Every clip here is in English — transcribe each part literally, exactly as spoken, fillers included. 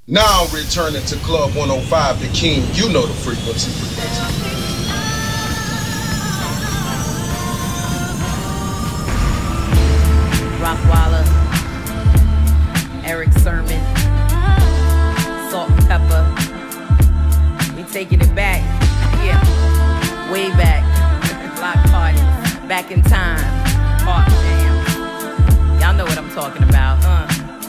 Now returning to Club one oh five, the king, you know the frequency. Rockwalla, Eric Sermon, Salt and Pepper. We taking it back, yeah, way back. Block parties, back in time, Park Jam. Y'all know what I'm talking about, huh?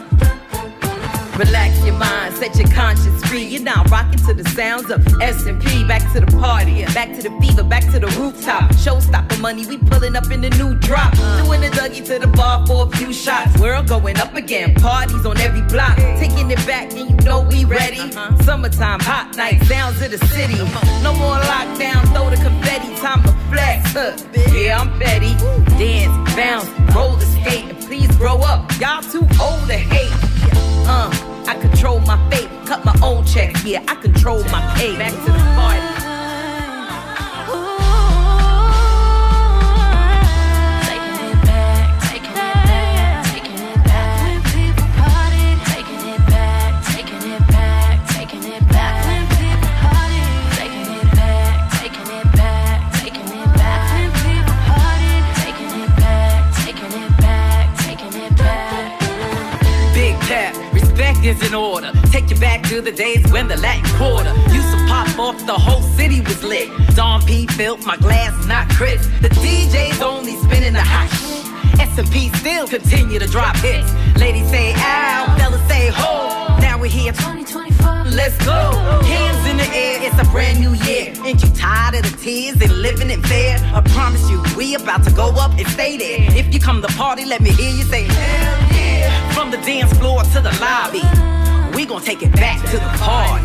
Relax your mind, set your conscience free. You're now rocking to the sounds of S and P. Back to the party, back to the fever, back to the rooftop. Showstopper money, we pulling up in the new drop. Doing a Dougie to the bar for a few shots. World going up again, parties on every block. Taking it back and you know we ready. Summertime, hot night, sounds of the city. No more lockdown, throw the confetti, time to flex. Huh. Yeah, I'm Betty. Dance, bounce, roller skate, and please grow up. Y'all too old to hate. Uh, I control my fate, cut my own checks, yeah, I control my pay. Back to the party. Is in order. Take you back to the days when the Latin Quarter used to pop off, the whole city was lit. Don P filled my glass, not Chris. The D J's only spinning the hot shit. S and P still continue to drop hits. Ladies say ow, fellas say ho. Now we're here twenty twenty-four. Let's go. Hands in the air, it's a brand new year. Ain't you tired of the tears and living in fear? I promise you, we about to go up and stay there. If you come to party, let me hear you say hell yeah. From the dance floor to the lobby, we gon' take it back to the party.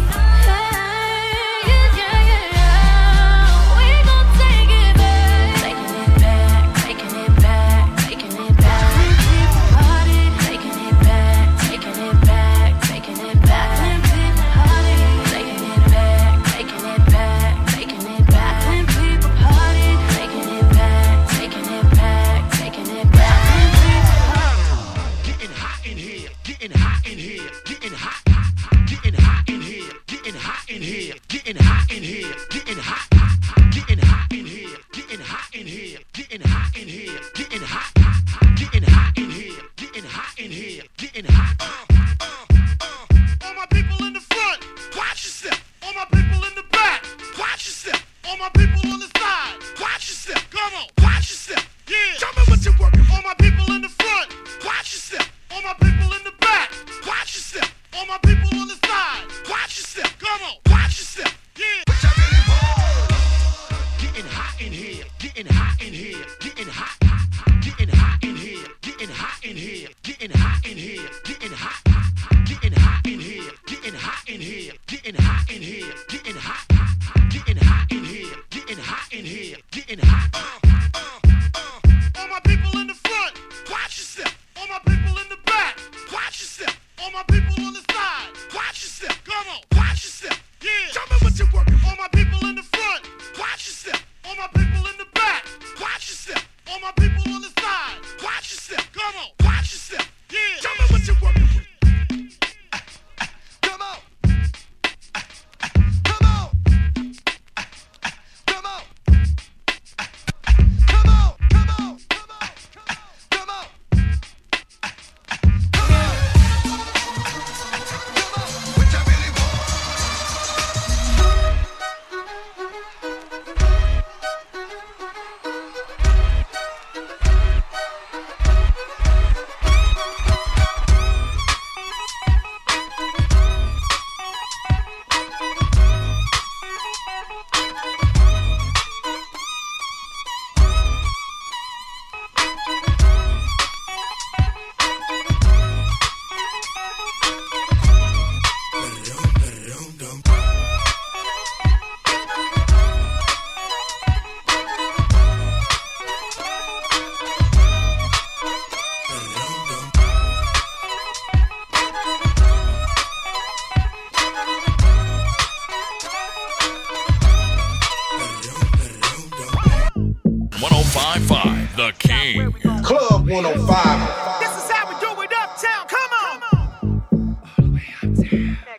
The King. Club one oh five. This is how we do it uptown. Come on. All the way uptown.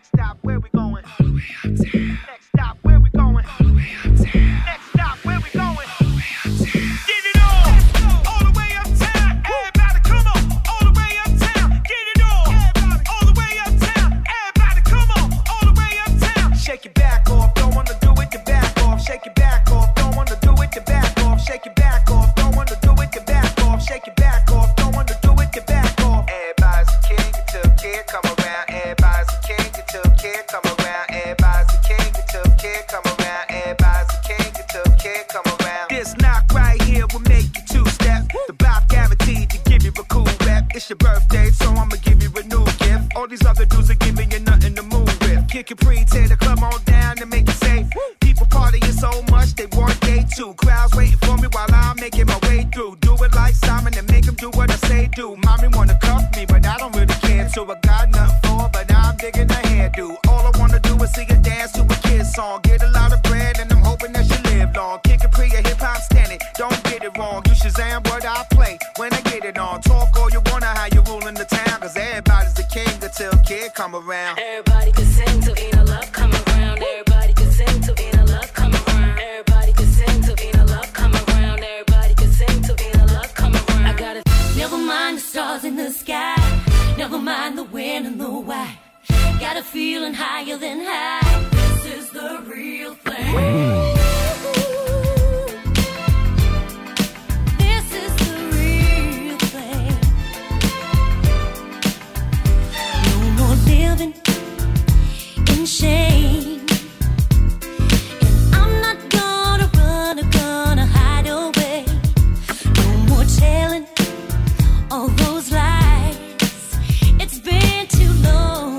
Next stop, where we going? All the way uptown. Next stop, where we going? All the way uptown. Next stop, where we going? All the way uptown. Get it on, all the way uptown. Everybody, come on, all the way uptown. Get it on, all the way uptown. Everybody, come on, all the way uptown. Shake your back off, don't wanna do it, the back off. Shake your back off, don't wanna do it, the back off. Shake your back off, don't wanna do it, the back off. Shake your back off, don't wanna do it, the back off. Everybody's a king until kid come around. Everybody's a king until kid come around. Everybody's a king until kid come around. Everybody's a king until kid come around. This knock right here will make you two step. The Bob guaranteed to give you a cool rep. It's your birthday, so I'ma give you a new gift. All these other dudes are giving you nothing to move with. Kick your pre, tear the club on down and make it safe. People partying so much they want day two. Crowds waiting for me while I'm making my way through. Do it like Simon and make them do what I say do. Mommy wanna cuff me, but I don't really care. So I got nothing for her, but I'm digging her hairdo. All I wanna do is see her dance to a kid's song. Get a lot of bread and I'm hoping that she live long. Kick a pre, a hip hop standing. Don't get it wrong. You Shazam what I play when I get it on. Talk all you wanna, how you ruling the town. Cause everybody's the king until kid come around. Everybody can sing to Ina Love come around. Everybody can sing to Ina Love come around. Everybody can sing to Ina Love come around. Everybody can sing to Ina Love come around. I gotta never mind the stars in the sky. Never mind the wind and the why. Got a feeling higher than high. This is the real thing. This is the real thing. No more living in shame. And I'm not gonna run or gonna hide away. No more telling all those lies. It's been too long.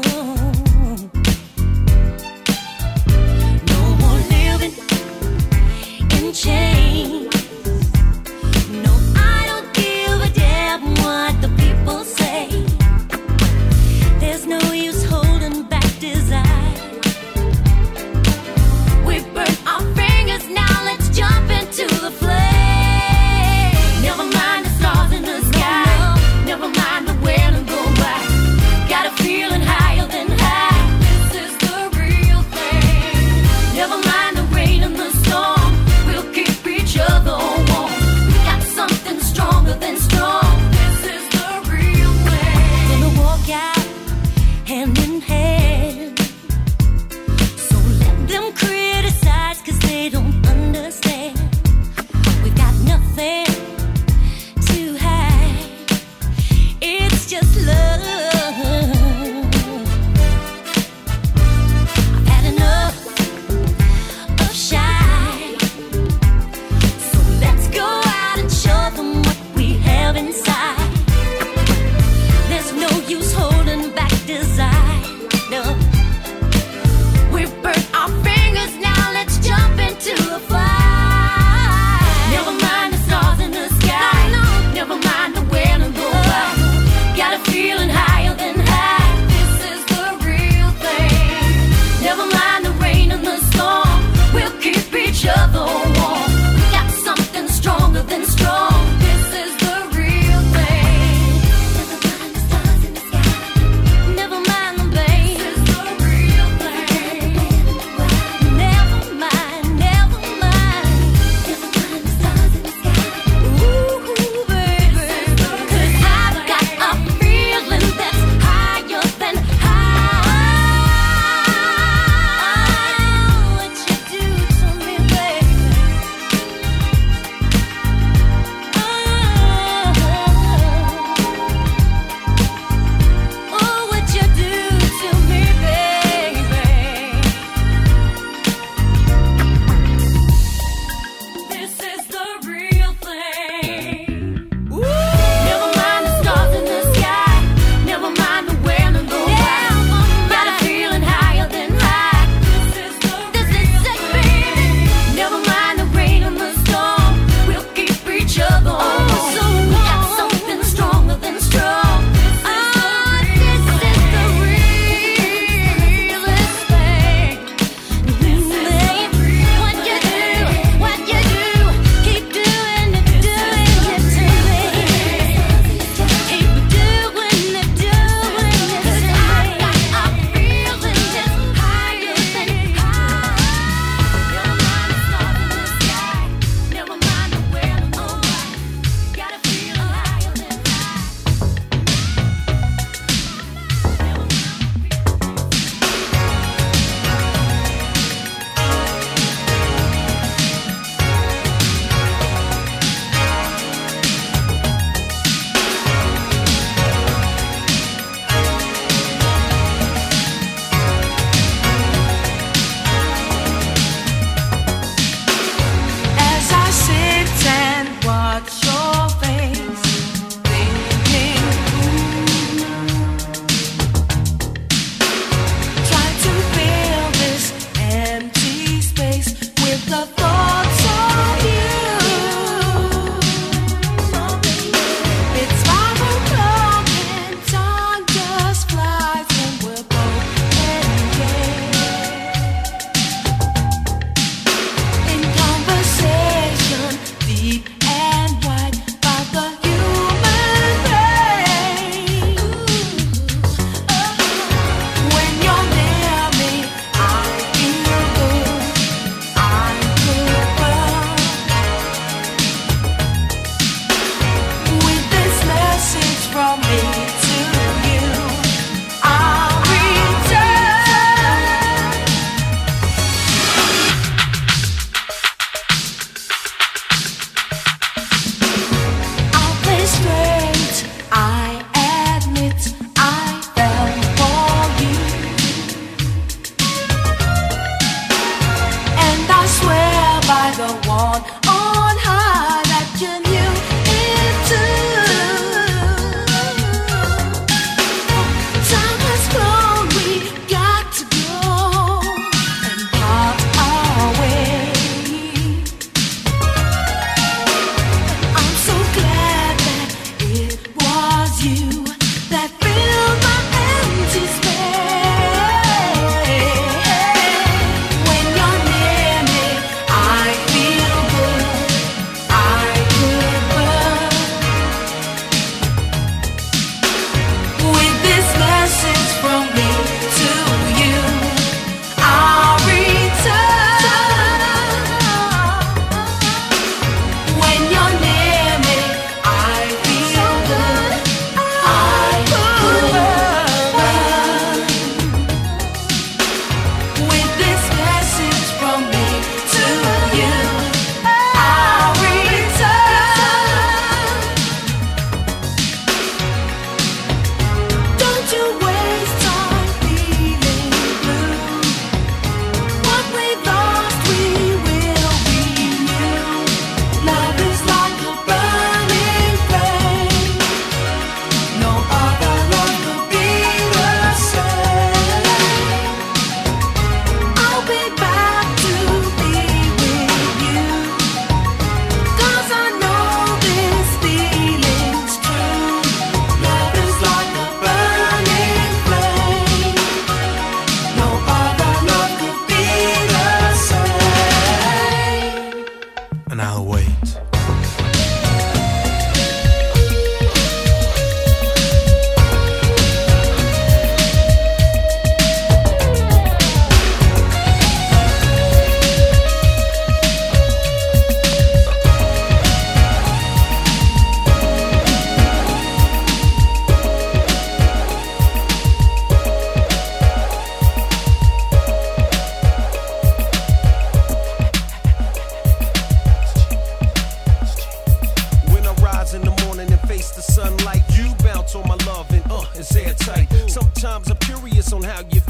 No more living in chains. No, I don't give a damn what the people say. There's no use holding back desire.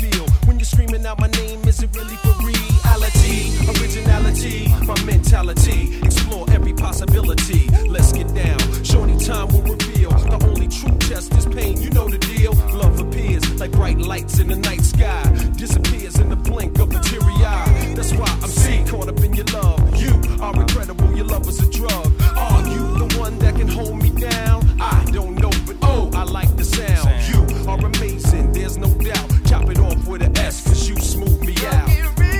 feel when you're screaming out my name. Is it really for reality? Originality, my mentality. Explore every possibility. Let's get down. Shorty time will reveal. The only true test is pain. You know the deal. Love appears like bright lights in the night sky. Disappears in the blink of a teary eye. That's why I'm C, caught up in your love. You are incredible. Your love is a drug. Are you the one that can hold me down? I don't know, but oh, I like the sound. You are amazing. There's no doubt. Chop it off with an S, cause you smooth me out.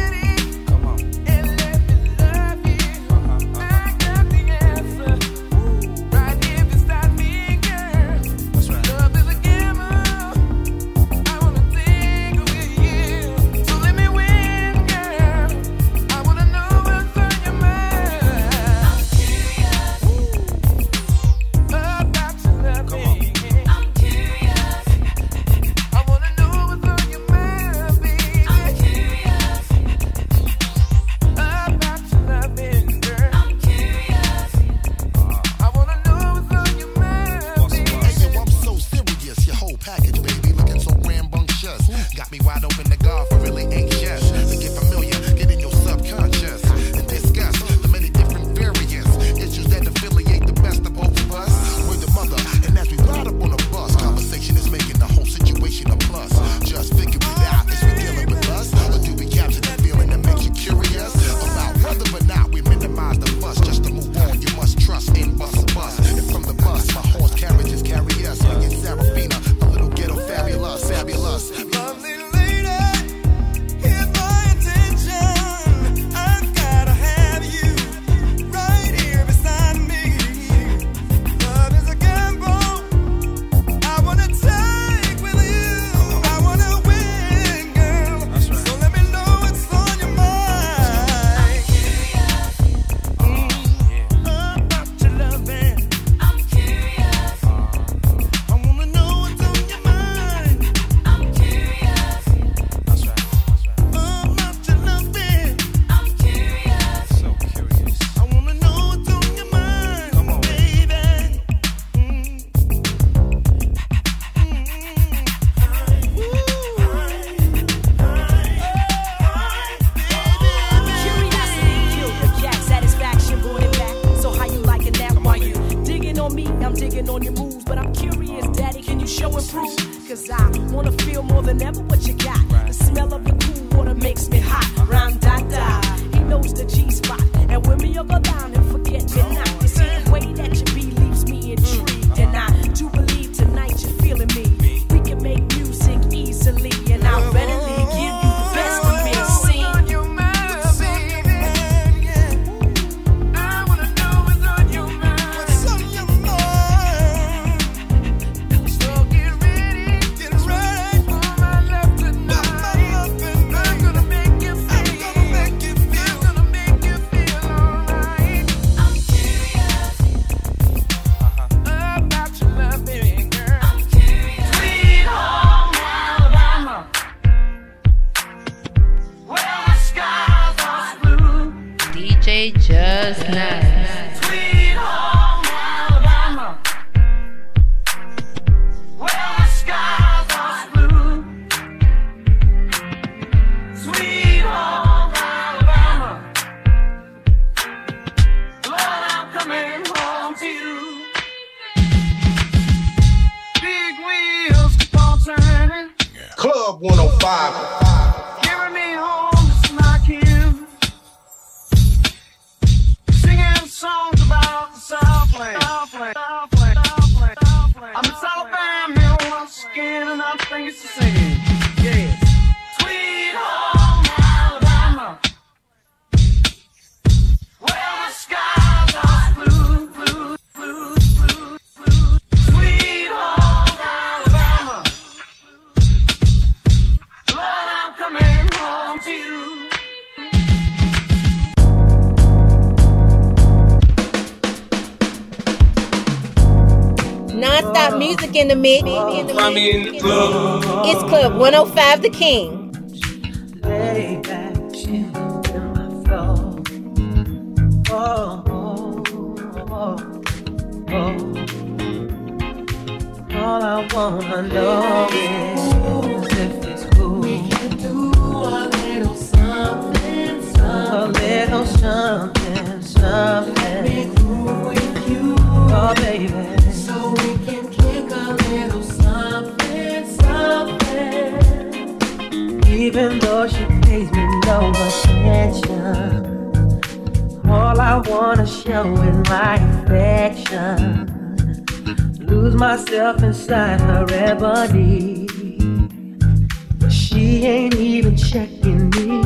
Club one oh five. Giving me home to smack him. Singing songs about the Southland. Southland, Southland, Southland, Southland. I'm in Alabama once again, and I think it's the singing. Yes. Sweet home Alabama, where the skies are blue, blue, blue, blue, blue. Sweet home Alabama, Lord, I'm coming home to you. Non-stop music in the mix. I'm in the club. It's Club one oh five, The King. Lay back, chill in my floor. Oh, oh, oh, oh. All I wanna know is if it's cool. even though she pays me no attention. All I wanna show is my affection. Lose myself inside her ebony, but she ain't even checking me.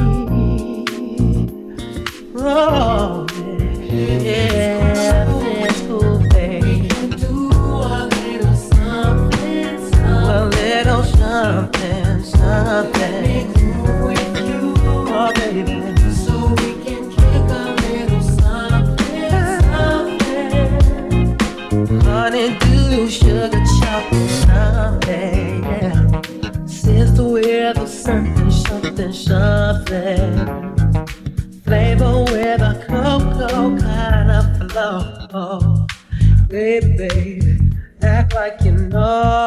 Oh yeah, that's cool, babe. Do a little something, something, a little something, something. Make move with you, oh baby, so we can kick a little something, something. Honey, do sugar chocolate something, yeah. Sister with a something, something, something. Flavor with a cocoa kind of flow. Baby, baby, act like you know.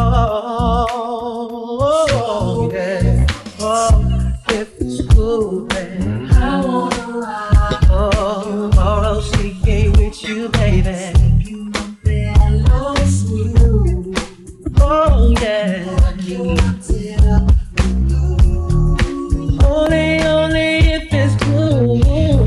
Oh, yeah. Oh, if it's cool, baby, I wanna ride. Oh, R O C K with you, baby. You know that low smooth. Oh, yeah. Only, only if it's cool.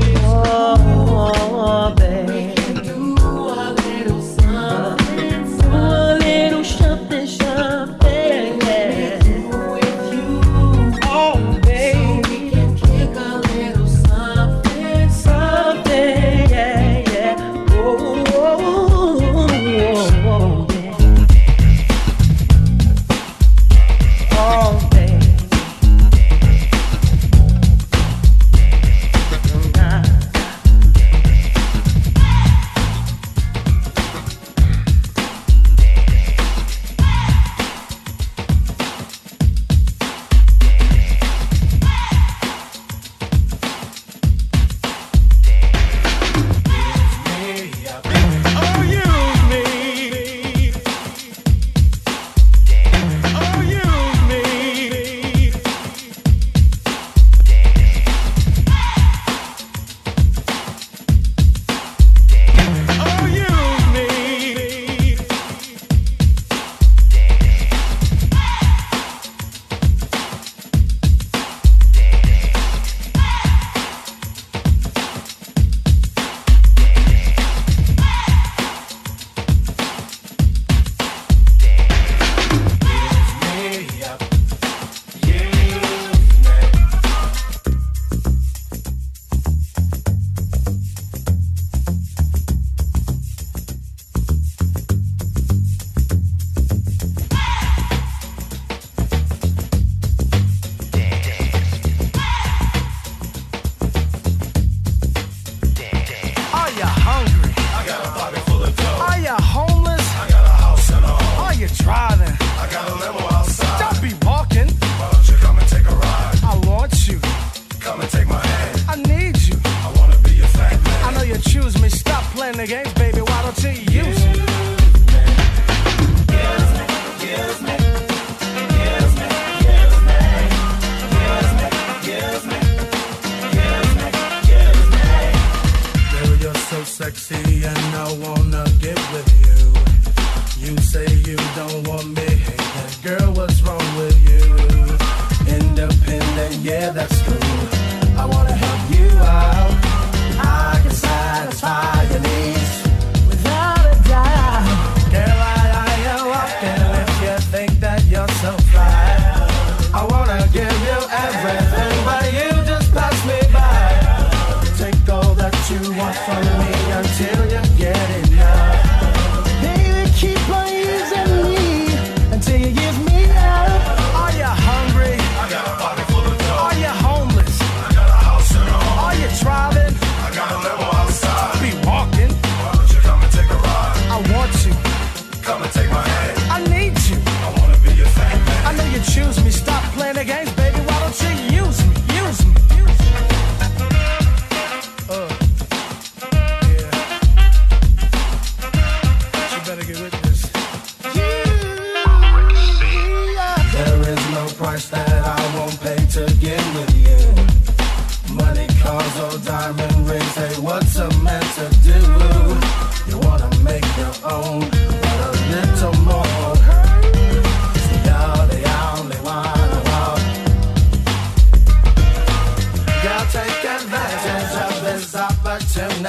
Oh, baby. Do a little something, do a little something, something, yeah. With you, oh, baby. So we can kick a little something, something, yeah, yeah. Oh, oh, oh, oh, yeah. Oh, baby. Choose me, stop playing the games, baby. Why don't you use me?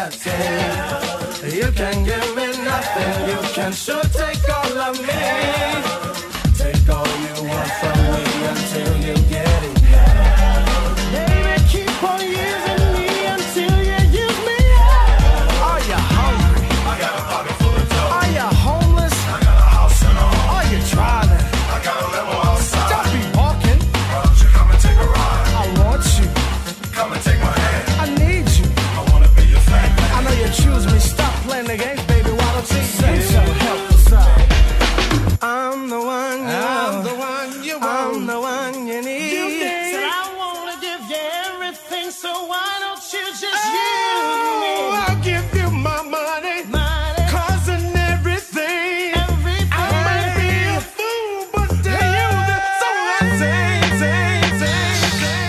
nothing. You can give me nothing. You can sure take all of me. Take all you want from me until you get it. Baby, keep on using me until you use me. Are you hungry? I got a pocket full of dough. Are you homeless? I got a house and a home. Are you driving? I got a limo outside. Don't be walking. Why don't you come and take a ride? I want you. Come and take my hand. I need you. I wanna be your friend. I know you choose me. Stop playing the games, baby. Why don't you say so? Help us out. I'm the one you I'm want. the one you want. I'm the one you need. You need. Said I wanna give you everything, so why don't you just oh, use me? I'll give you my money, money. Cause and everything. everything. I might be a fool, but to you that's all I say, say, say, say,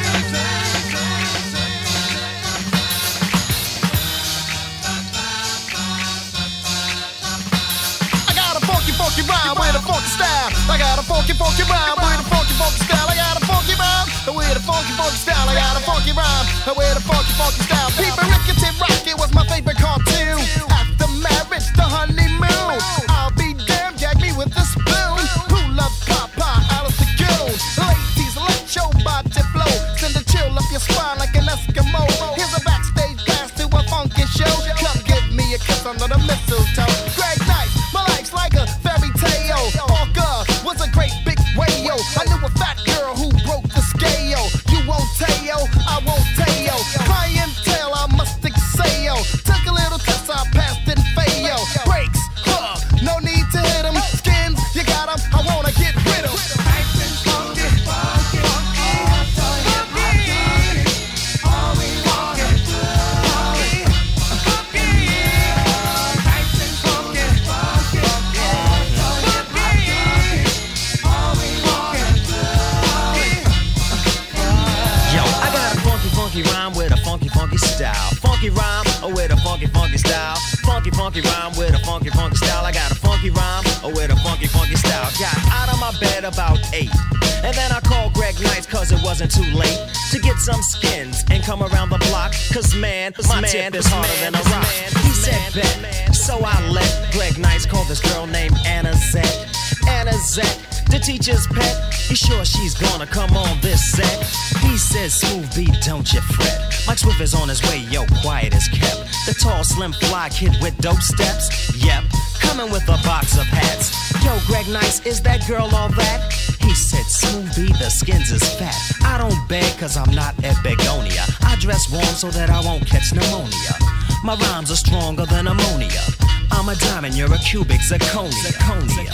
I got a funky, funky rhyme with a funky style. I got a funky, funky rhyme with a funky, funky style. I got a funky rhyme with a funky, funky style. I got a funky rhyme with a funky, funky style. People Rickety Rocket was my favorite cartoon. After marriage, the honeymoon. I'll be damned, gag me with a spoon. Who loves Popeye, Alice the Goon? Ladies, let your body flow. Send a chill up your spine like an Eskimo. Here's a backstage pass to a funky show. Come give me a kiss under the mistletoe. Greg Knight, my life's like a fairy tale. Orca was a great big whale. I knew a fat girl who broke the scale. You won't tell, I won't tell. Clientele, I must excel. Took a little test, I passed and failed. Breaks, huh, no need to hit 'em. Skins, you got 'em, I wanna get rid 'em. Funky rhyme with a funky, funky style. Funky rhyme with a funky, funky style. Funky, funky rhyme with a funky, funky style. I got a funky rhyme with a funky, funky style. Got out of my bed about eight. And then I called Greg Nice cause it wasn't too late to get some skins and come around the block. Cause man, my man, tip is harder than a rock. He said bet, so I let Greg Nice call this girl named Anna Zette. Anna Zette, the teacher's pet. You sure she's gonna come on this set? He says, smooth beat, don't you fret. Mike Swift is on his way, yo, quiet as kept. The tall, slim, fly kid with dope steps. Yep, coming with a box of hats. Yo, Greg Nice, is that girl all that? He said, smooth beat, the skins is fat. I don't beg cause I'm not a begonia. I dress warm so that I won't catch pneumonia. My rhymes are stronger than ammonia. I'm a diamond, you're a cubic zirconia. Zirconia.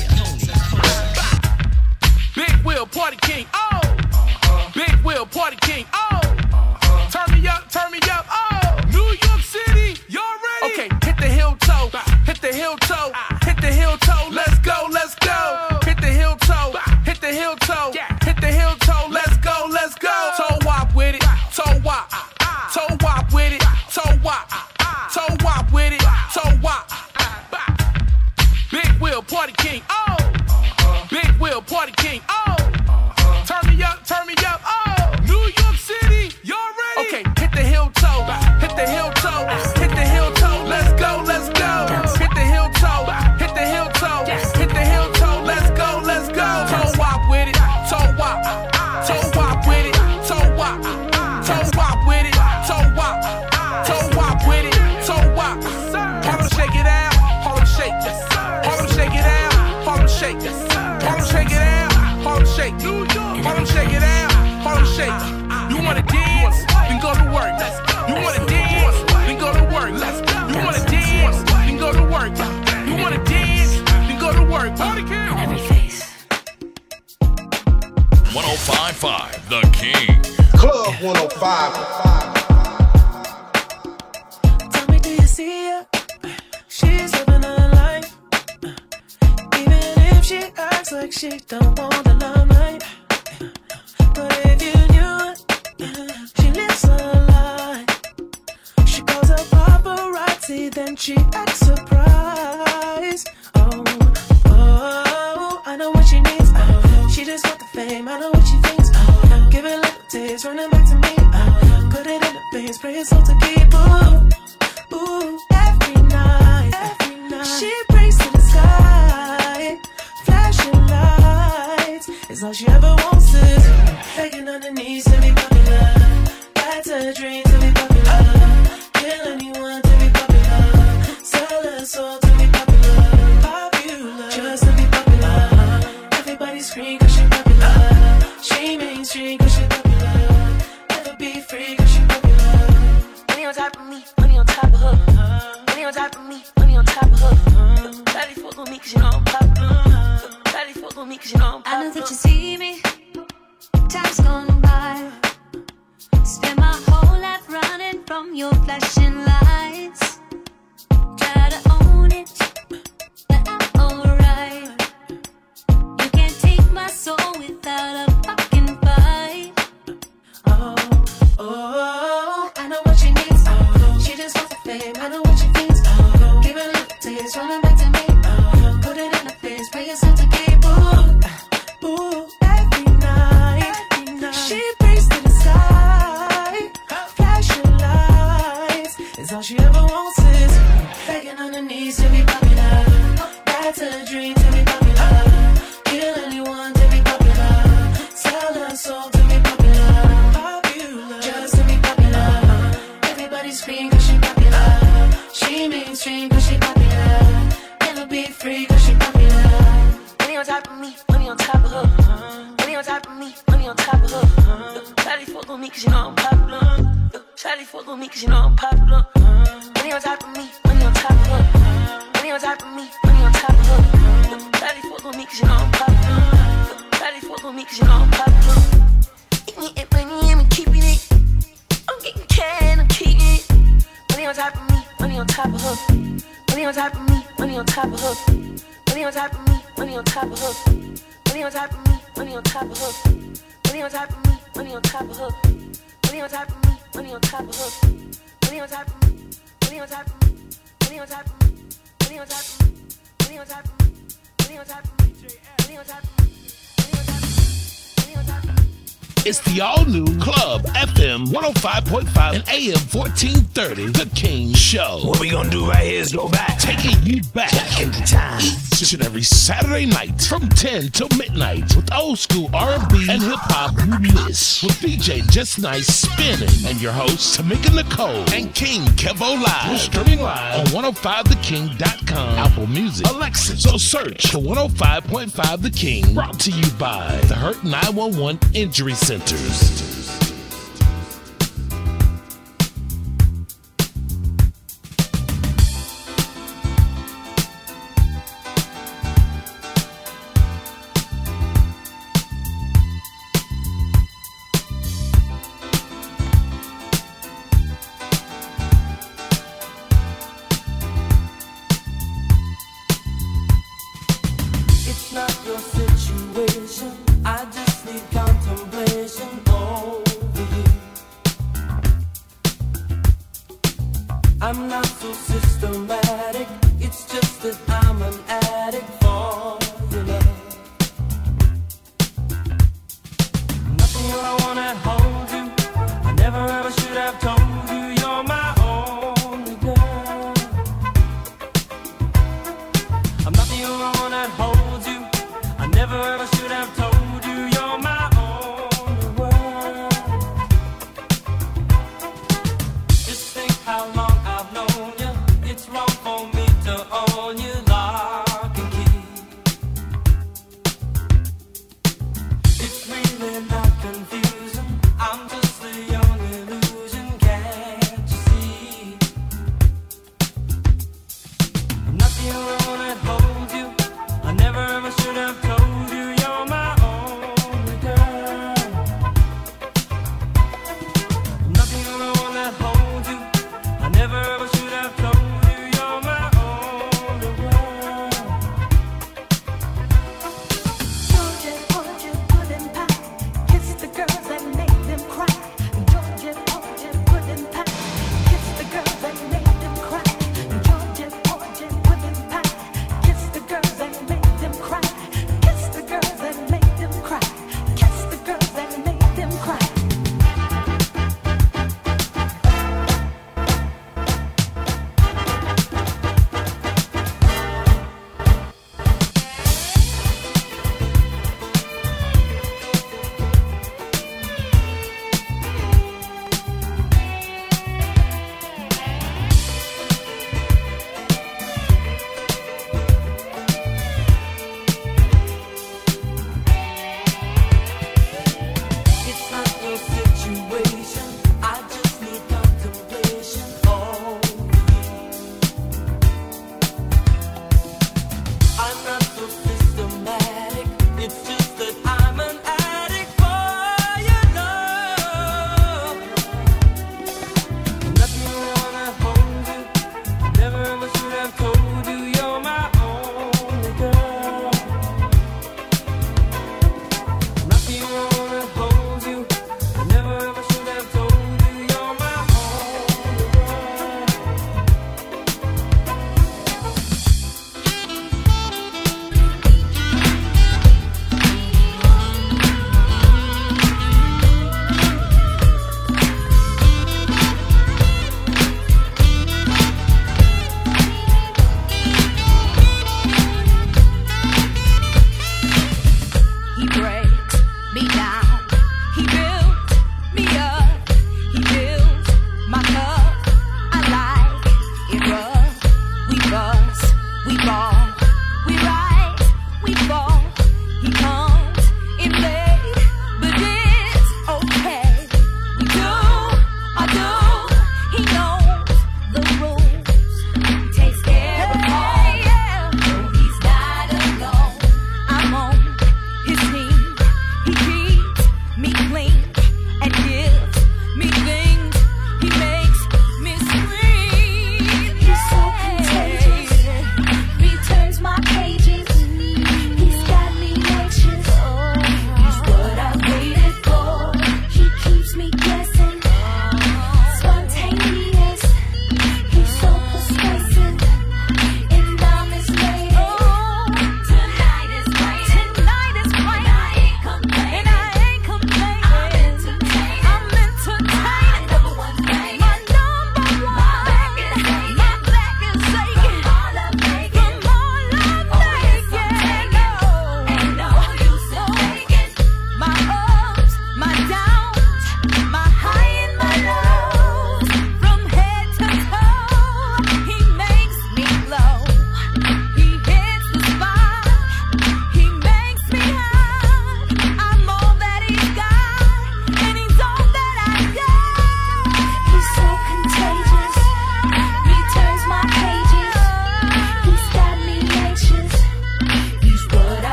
Big Will, party king, oh! Big Will, party king, oh! Turn me up, turn me up, oh! New York City, y'all ready? Okay, hit the heel toe, hit the heel toe, hit the heel toe, let's go, let's go! Hit the heel toe, hit the heel toe, hit the heel toe, let's go, let's go! Toe wop with it, toe wop, toe wop with it, toe wop, toe wop with it, toe wop. Big Will, party king, oh! Big Will, party king, oh! Turn me up, turn me up, oh! New York City, y'all ready? Okay, hit the heel toe, hit the heel toe, hit the heel toe, let's go, let's go! Hit the heel toe, hit the heel toe, hit the heel toe, let's go, let's go! Toe wop with it, toe wop, toe wop with it, toe wop, toe wop with it, toe wop, toe wop with it, toe wop. Harlem shake it out, Harlem shake, Harlem shake it out, Harlem shake, Harlem shake it out, Harlem shake, Harlem shake it out, Harlem shake. You wanna dance? Then go to work. You wanna dance? Then go to work. You wanna dance? Then go to work. You wanna dance? Then go to work. In every face. one oh five point five, The King. Club one oh five. Tell me, do you see her? She's living her life. Even if she acts like she don't want the limelight. But if you knew it, she lives a lie. She calls her paparazzi, then she acts surprised. Oh, oh, I know what she needs. Oh, she just want the fame, I know what she thinks. Oh, give it little taste, running back to me. Oh, put it in the veins, pray it's all to keep. Oh, Ooh, every night, every night. She prays to the sky. Flashing lights is all she ever wants is begging on her knees to be popular. That's her dream to be popular. Kill anyone to be popular. Sell her soul to be popular. Popular, just to be popular. Everybody scream cause she popular. She mainstream cause she popular. Never be free cause she popular. Money on top of me, money on top of her. Money on top of me, money on top of her. Daddy fuck on me cause you know I'm popular. Daddy fuck on me cause you know I'm popular. I know that you see me. Time's gone by. Spend my whole life running from your flashing lights. Try to own it, but I'm alright. You can't take my soul without a fucking fight. Oh, oh, I know what she needs. Oh, she just wants the fame. I know what she thinks. Oh, give her a little taste, running back to me. Oh, put it in the face, pray yourself to keep. Ooh, ooh, every night, every night. She prays to the sky. Flashing lights is all she ever wants is begging on her knees to be popular. That's her dream to be popular. Kill anyone to be popular. Sell her soul to be popular. Popular, just to be popular. Everybody scream cause she popular. She mainstream cause she popular. Never be free cause she popular. Money on top of me, money on top of her. Money on top of me, money on top of her. Shawty fuck on me cause you know I'm popular. Shawty fuck on me cause you know I'm popular. Money on top of me, money on top of her. Money on top of me, money on top of her. Shawty fuck on me cause you know I'm popular. Shawty fuck on me cause you know I'm popular. Eating it, money, I'm keeping it. I'm getting can, I'm keeping it. Money on top of me, money on top of her. Money on top of me, money on top of her. Money on top of me, money on top of her. Money on top of me, money on top of her. Money on top of me, money on top of her. Money on top of me, money on top of her. Money on top of me, money on top of me. Money on top of me, money on top of me. Money on top of me, money on top of me. Money on top of me, money on top of me. Money on top of me. It's the all-new Club F M one oh five point five and A M fourteen thirty, The King Show. What we gonna do right here is go back. Taking you back in time. Each and every Saturday night from ten till midnight with old school R and B and hip-hop you miss. With D J Just Nice spinning and your hosts Tamika Nicole and King Kevo Live. We're streaming live on one oh five the king dot com, Apple Music, Alexa. So search for one oh five point five The King. Brought to you by the Hurt nine one one Injury Centers. It's not your situation. I just need contemplation over you. I'm not so systematic. It's just that I'm an addict for your love. Nothing but I wanna hold you. I never ever should have told you you're my only girl. I'm not the only one that holds you. I never ever should have told you you're my only world. Just think how long I've known you. It's wrong for me to own you lock and key.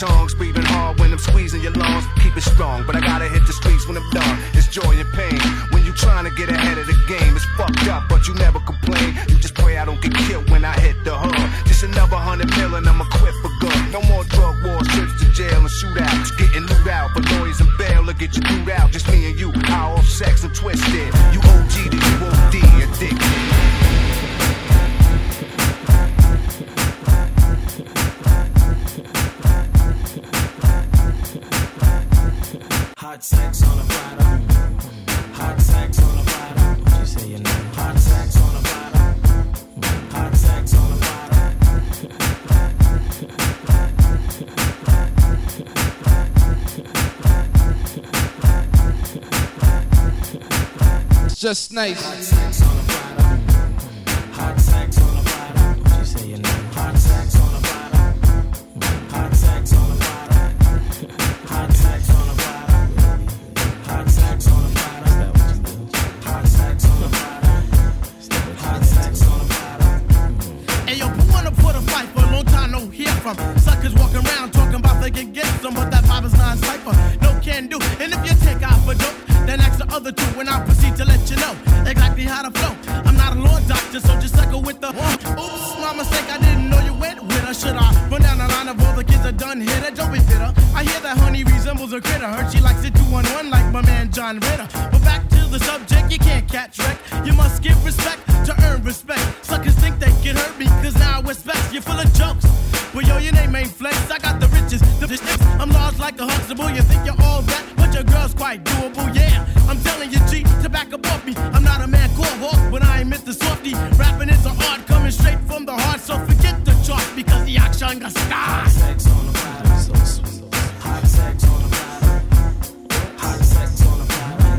tongues, breathing hard when I'm squeezing your lungs. Keep it strong, but I gotta hit the streets when I'm done. It's joy and pain when you trying to get ahead of the game. It's fucked up, but you never complain. You just pray I don't get killed when I hit the hood. Just another hundred million, I'ma quit for good. No more drug wars, trips to jail and shootouts. Getting loot out for lawyers and bail to get you through out. Just me and you, high off sex and twisted. You O G to you O D, addicted. Hot sex on a platter. Hot sex on a platter. What you say your name? Hot sex on a platter. Hot sex on a platter. It's just nice. Hot sex on a platter. Hot sex on a platter. What you say your name? Hot sex on a platter. Hot sex on a platter. Hot sex on a platter. Hot sex on a platter. Hot sex on a platter. Hot sex on a platter. Hey yo, put one up for the fight for a long time, no hear from. Suckers walking around talking about they can get some, but that vibe is not cipher. No can do. And if you take out for dope, then ask the other two when I proceed to let you know exactly how to flow. I'm not a law doctor, so just suckle with the oops, my mistake, I didn't know you went with her. Should I run down the line of all the kids that done hit her? Don't be bitter. I hear that honey resembles a critter. Heard she likes it two one one like my man John Ritter. But back to the subject, you can't catch wreck. You must give respect to earn respect. Suckers think they can hurt me, cause now I wear specs. You're full of jokes. Well, yo, your name ain't Flex. I got the riches, the riches. I'm large like a Huxtable. You think you're all that, but your girl's quite doable, yeah. I'm telling you, G, to back up off me. I'm not a man called Hawk, but I ain't Mister Softy. Rapping is an art coming straight from the heart, so forget the chart because the action got stars. Hot sex on the platter, so sweet. Hot sex on the platter. Hot sex on the platter.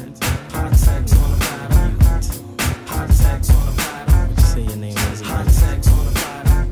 Hot sex on the platter. Hot sex on the platter. What you say your name is? Hot sex on the platter.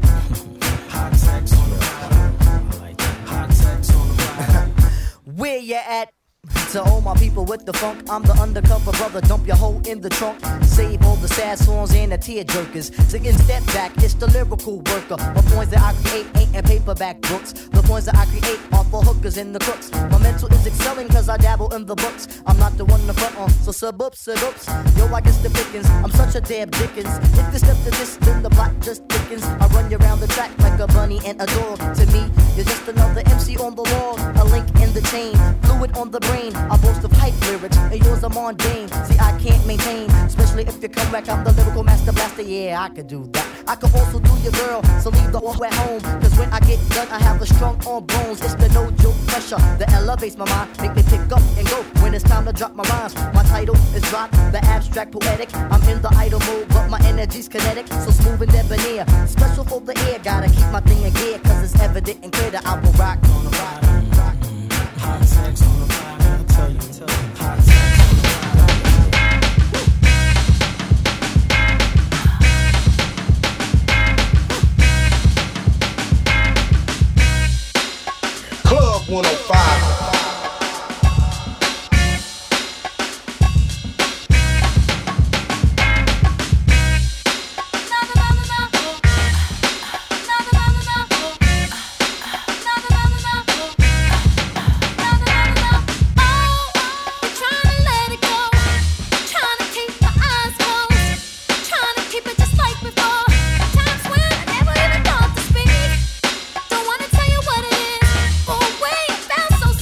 Hot sex on the platter. I like that. Hot sex on the platter. Where you at? To all my people with the funk, I'm the undercover brother. Dump your hoe in the trunk. Save all the sad songs and the tear jerkers. Singing step back, it's the lyrical worker. The points that I create ain't in paperback books. The points that I create are for hookers and the crooks. My mental is excelling cause I dabble in the books. I'm not the one to front on, so sub ups, sub ups. Yo, I guess the pickings, I'm such a damn Dickens. If you step to this, then the block just thickens. I run you around the track like a bunny and a dog. To me, you're just another M C on the wall. A link in the chain, fluid on the brain. I boast of hype lyrics, and yours are mundane. See, I can't maintain, especially if you come back. I'm the lyrical master blaster, yeah, I could do that. I could also do your girl, so leave the off at home. Cause when I get done, I have a strong arm bones. It's the no joke pressure that elevates my mind, make me pick up and go when it's time to drop my rhymes. My title is Drop, the abstract poetic. I'm in the idle mode, but my energy's kinetic, so smooth and debonair. Special for the air, gotta keep my thing in gear, cause it's evident and clear that I will rock on the rock. Hot sex on the platter. I tell you, tell you. Hot sex on the platter. Club one oh five. Don't wanna tell you what it is. Oh, wait, it felt so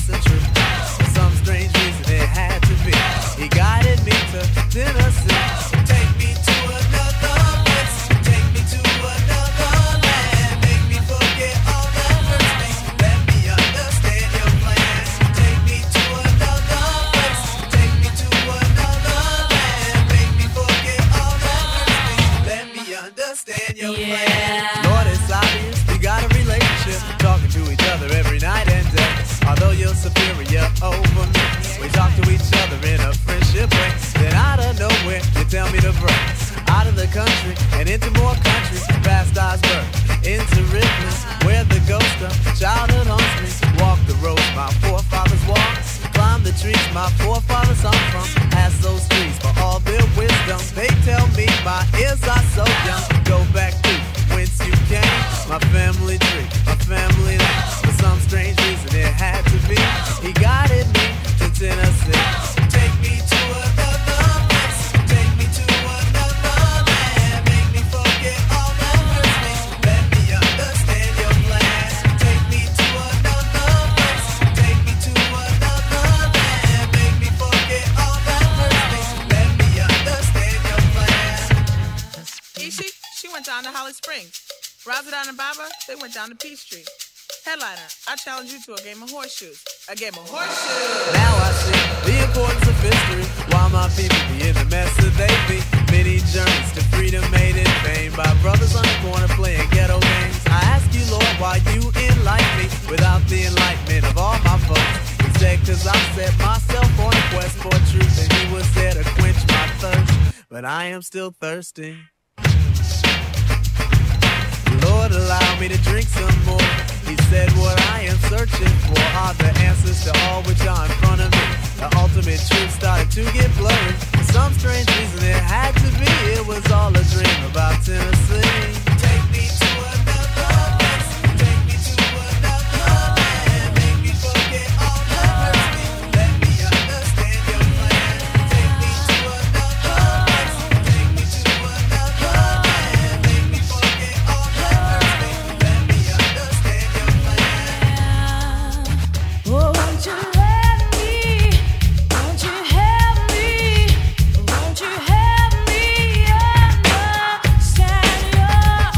wasn't true. For some strange reason it had to be. He guided me to Tennessee. Take me to another place. Take me to another land. Make me forget all that hurts me. Let me understand your plan. Take me to another place. Take me to another land. Make me forget all that hurts me. Let me understand your plan. Lord, it's obvious we got a relationship. Talking to each other every night and day. Although you're superior over me, we talk to each other in a friendship way. Then out of nowhere, you tell me to break out of the country and into more countries. Past Iceberg, into Ripley, where the ghost of childhood haunts me. Walk the roads my forefathers walked. Climb the trees my forefathers hung from. Ask those trees for all their wisdom. They tell me my ears are so young. Go back to whence you came. My family tree, my family name. For some strange reason it had to be. He guided me to Tennessee. Take me to another place. Take me to another land. Make me forget all that hurts me. Let me understand your plan. Take me to another place. Take me to another land. Make me forget all that hurts me. Let me understand your plan. Ishi, she went down to Holly Springs. Razadon and Baba, they went down to Peachtree. Headliner, I challenge you to a game of horseshoes. A game of horseshoes! Now I see the importance of history. Why my people be in the mess that they be. Many journeys to freedom made in vain by brothers on the corner playing ghetto games. I ask you, Lord, why you enlighten me without the enlightenment of all my folks. He said, cause I set myself on a quest for truth, and he was there to quench my thirst. But I am still thirsty. Lord, allow me to drink some more. He said what I am searching for are the answers to all which are in front of me. The ultimate truth started to get blurry. For some strange reason it had to be. It was all a dream about Tennessee. Take me to another place. Take me to another land. Make me forget all that hurts me. Let me understand your plan. Take me to another place. Take me to another land. Make me forget all that hurts me. Let me understand your plan. Oh, won't you let me, won't you help me, won't you help me understand your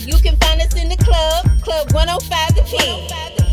You can find us in the club, Club one oh five The King.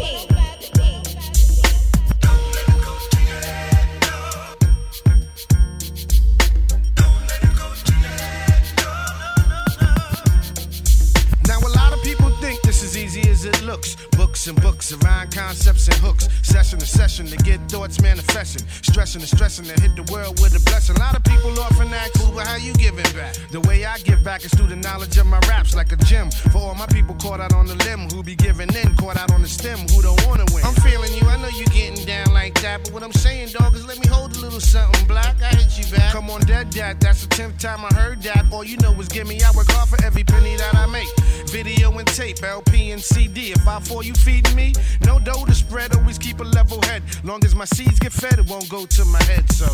Now a lot of people think this is easy as it looks. Books and books around concepts and hooks. Session to session to get thoughts manifesting. Stressing and stressing to hit the world with a blessing. A lot of people often ask, cool, but how you giving back? The way I give back is through the knowledge of my raps, like a gym. For all my people caught out on the limb, who be giving in, caught out on the stem, who don't wanna win. I'm feeling you, I know you getting down like that, but what I'm saying, dog, is let me hold a little something black. I hit you back. Come on, dead dad, that's the tenth time I heard that. All you know is give me, I work hard for every penny that I make. Video and tape, L P and C D. If I fall, you feeding me? No dough to spread, always keep a level head. Long as my seeds get fed, it won't go to my head, so.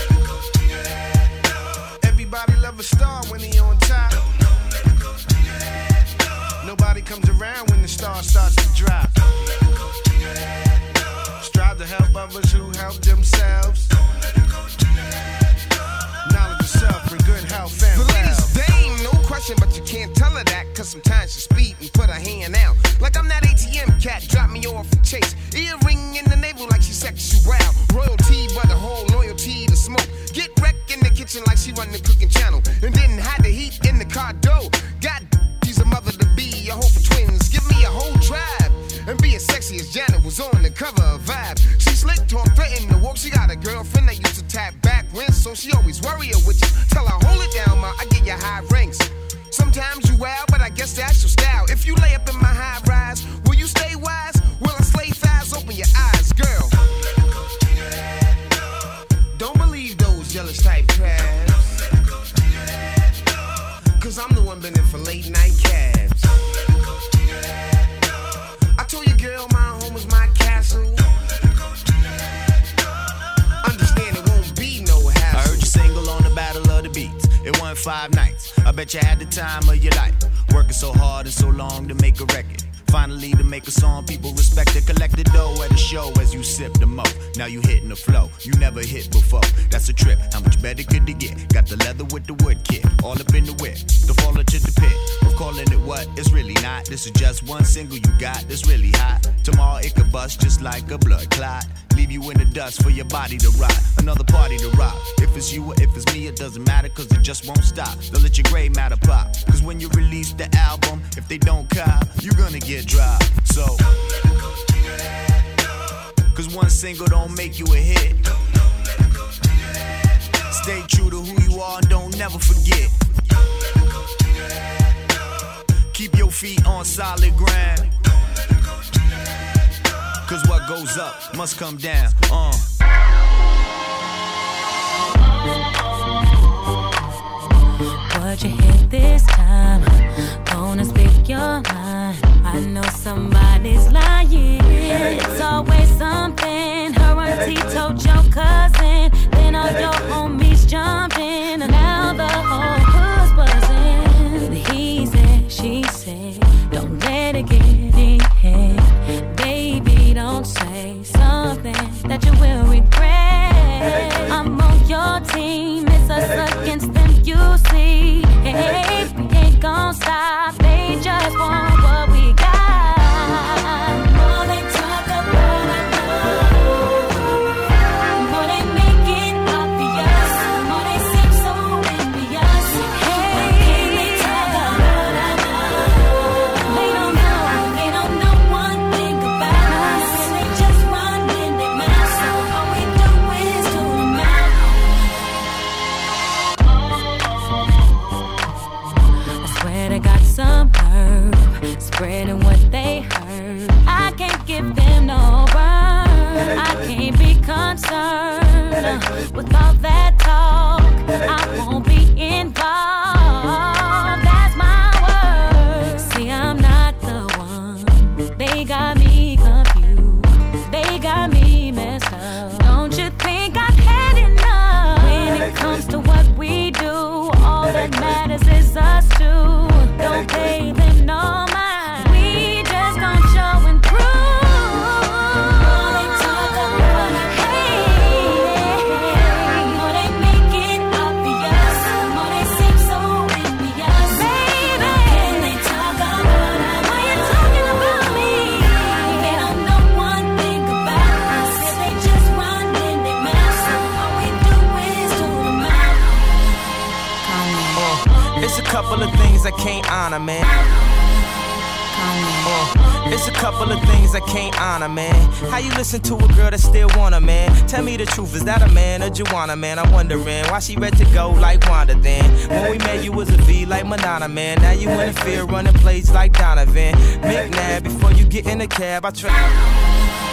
Everybody love a star when he on top. Nobody comes around when the star starts to drop. Strive to help others who help themselves. Knowledge of self and good health and the ladies, they ain't no question, but you can't tell her that. Cause sometimes she speed and put her hand out. Like I'm that A T M cat, drop me off and chase. Earring in the navel like she sexual. Royalty, but the whole loyalty to smoke. Get wrecked in the kitchen like she run the cooking channel. And then hide the heat in the car door. God, she's a mother to be, a hope for twins. Give me a whole tribe. And be as sexy as Janet was on the cover of Vibe. She slick talk, threatened to walk. She got a girlfriend that used to tap back when, so she always worry her with you. Tell her, hold it down, ma, I get you high ranks. Sometimes you wild, but I guess that's your style. If you lay up in my high rise, will you stay wise? Will I slay thighs? Open your eyes, girl. Don't believe those jealous type crabs. Cause I'm the one been in for late night cabs. I told you, girl, my home is my castle. Understand it won't be no hassle. I heard you single on the Battle of the Beats. It won five nights. I bet you had the time of your life. Working so hard and so long to make a record. Finally to make a song people respect it. Collect the dough at a show as you sip the mo. Now you hitting the flow you never hit before. That's a trip, how much better could it get? Got the leather with the wood kit, all up in the whip. The fall into the pit, of calling it what? It's really not. This is just one single you got that's really hot. Tomorrow it could bust just like a blood clot. Leave you in the dust for your body to rot. Another party to rock. If it's you or if it's me, it doesn't matter, cause it just won't stop. They'll let your gray matter pop. Cause when you release the album, if they don't cop, you're gonna get dry. So, cause one single don't make you a hit. Stay true to who you are and don't never forget. Keep your feet on solid ground. Cause what goes up must come down. Uh. What you hit this time? Gonna speak your mind. I know somebody's lying. It's always something. Her auntie told your cousin. Then all your homies jumping. And now the whole hood's buzzing. He said, she said, don't let it get in head. Baby, don't say something that you will regret. I'm on your team. It's us against them, you see. Hey, we ain't gon' stop. They just want what we got. More they talk about, I know. More they make it obvious. More they seem so envious. Hey, they talk about, I know. They don't know, they honor, man. Uh, it's a couple of things I can't honor, man. How you listen to a girl that still want a man? Tell me the truth, is that a man or Joanna, man? I'm wondering why she ready to go like Wanda then. When we met you was a V like Madonna, man. Now you in the field running plays like Donovan. McNabb, before you get in the cab, I try.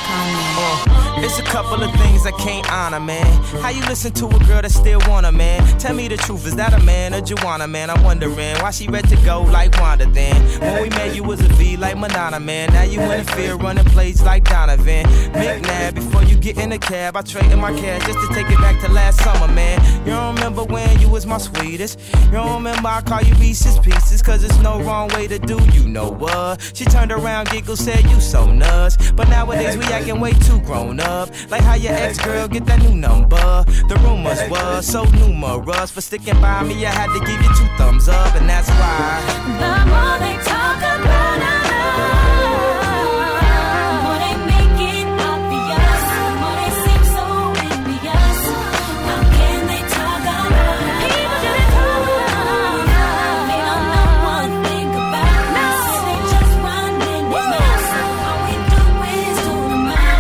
Uh, it's a couple of things I can't honor, man. How you listen to a girl that still want a man? Tell me the truth, is that a man or Joanna, man? I'm wondering why she ready to go like Wanda then. When we met you was a V like Madonna, man. Now you in the field running plays like Donovan. McNabb, before you get in the cab, I traded my cash just to take it back to last summer, man. You don't remember when you was my sweetest? You don't remember I call you Reese's Pieces? Cause there's no wrong way to do you know what? She turned around, giggled, said you so nuts. But nowadays we acting way too grown up. Like how your ex-girl get that new number. The rumors was so numerous. For sticking by me, I had to give you two thumbs up. And that's why The more they talk about our love, the more they make it obvious, the more they seem so envious. How can they talk about love? People just talk about love. They don't know one thing about us. They just run in their mouths. All we do is tune them out.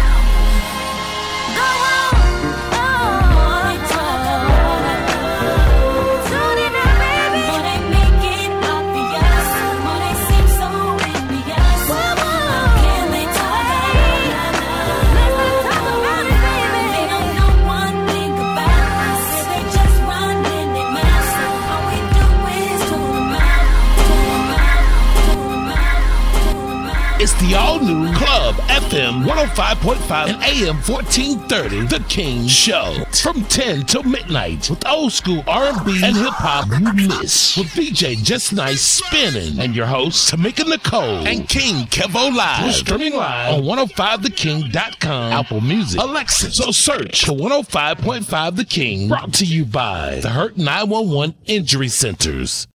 Go on, oh, they talk about love. Tune it out, baby. The more they make it obvious, the more they seem so envious. How can they talk about love? Let's talk about it, baby. They don't know one thing about us. They just run in their mouths. All we do is tune them out, tune them out, tune them out, tune them out. It's the all-new Club F M one oh five point five and A M fourteen thirty, The King Show. From ten till midnight with old school R and B and hip-hop you miss. With D J Just Nice spinning. And your hosts, Tamika Nicole and King Kevo Live. We're streaming live on one oh five the king dot com, Apple Music, Alexa. So search for one oh five point five The King. Brought to you by the Hurt nine one one Injury Centers.